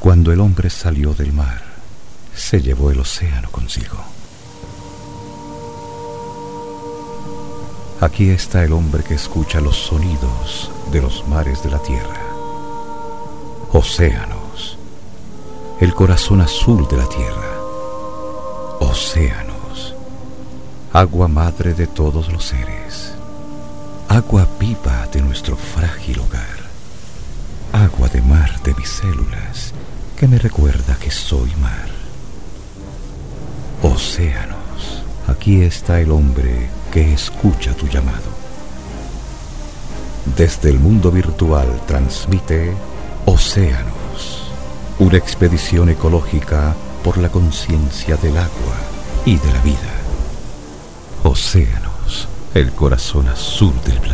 Cuando el hombre salió del mar, se llevó el océano consigo. Aquí está el hombre que escucha los sonidos de los mares de la tierra. Océanos, el corazón azul de la tierra. Océanos, agua madre de todos los seres. Agua viva de nuestro frágil hogar. Agua de mar de mis células que me recuerda que soy mar. Océanos, aquí está el hombre que escucha tu llamado. Desde el mundo virtual transmite Océanos, una expedición ecológica por la conciencia del agua y de la vida. Océanos, el corazón azul del planeta.